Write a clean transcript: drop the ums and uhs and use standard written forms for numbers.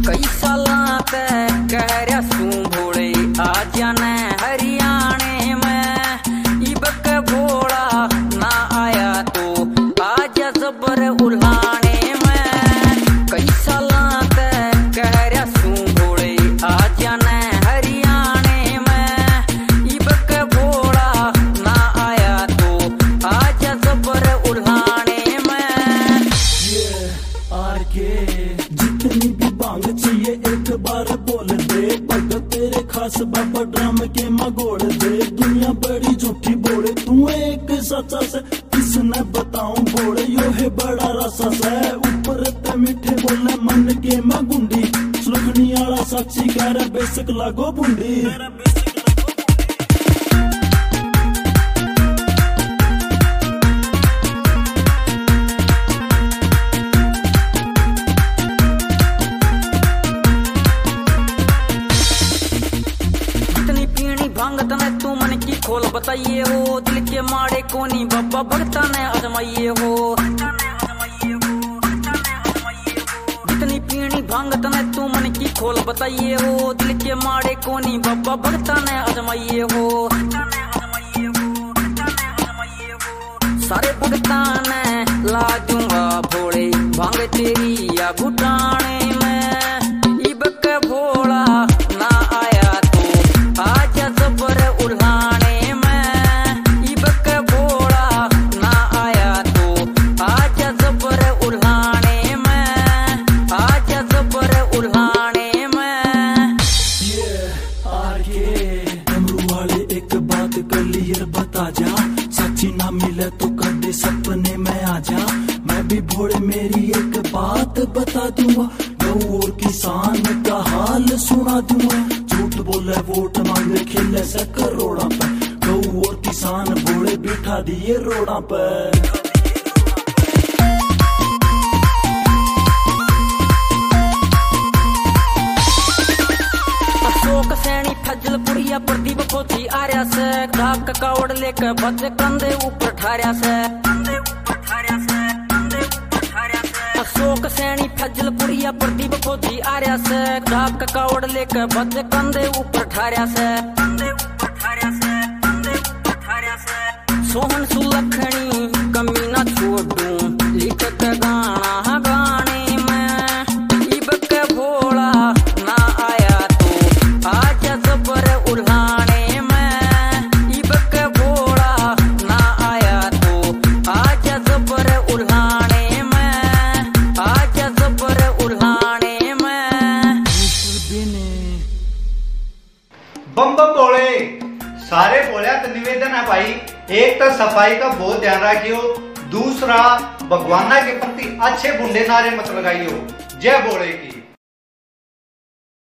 कई साला ते कह रहा सू भोले आ जाने हरियाणे में। इब के भोला ना आया तो आजा जबर उल्हाने में। कई साला ते कह रहा सू भोले आ जाने हरियाणे में। इब के भोला ना आया तो आजा जबर उल्हाने में। जितनी भी भांग चाहिए एक बार बोल दे। भगत तेरे खास बाबा ड्राम के मगोड़ दे। दुनिया बड़ी झूठी बोले तू एक सच्चा से किसने बताऊं बोले यो है बड़ा रसा से। ऊपर ते मीठे बोलने मन के मगुंडी सुलखनी आला साक्षी कह रहा बेसक लागो बुंडी। भांगत ने तू मन की खोल बताइए हो। दिल के माड़े कोनी बाबा भगता ने आजमाइए हो। जितनी पीनी भांगत ने तू मन की खोल बताइए हो। दिल के माड़े कोनी बाबा भगता ने आजमाइए हो। सारे भगता ने ला दूंगा भोले भांग तेरी या घुटाने में। इब के भोला ना आया तो आजा जबर उल्हाने में। इब के भोला ना आया तो आजा जबर उल्हाने में। आजा जबर उल्हाने में। डमरू वाले एक बात क्लियर बता जा। सच्ची ना मिले तो कदे सपने में आ जा। मैं भी भोले मेरी एक बात बता दूंगा। गऊ और किसान का हाल सुना दूंगा। झूठ बोले वोट मांगे खिले से करोड़ा पे। गऊ और किसान भोले बिठा दिए रोड़ा पे। अशोक सैनी फजलपुरिया प्रदीप पोथी आर्या से। ढाक कावड़ लेकर बच कंधे ऊपर ठार्या से। अशोक सैनी फजलपुरिया प्रदीप पोथी आर्या से। ढाक कावड़ लेकर बच कंधे ऊपर ठार्या से। सोहन सुलखनी कमी ना छोड़ू लिख के गाना गाने में। इब के भोला ना आया तो आजा जबर उल्हाने में। इब के भोला ना आया तो आजा जबर उल्हाने में। आजा जबर उल्हाने में। बम बम भोले। सारे भोलिया तो निवेदन है भाई, एक तो सफाई का बहुत ध्यान रखियो। दूसरा भगवाना के प्रति अच्छे बुंडे नारे मत लगाइयो। जय भोले की।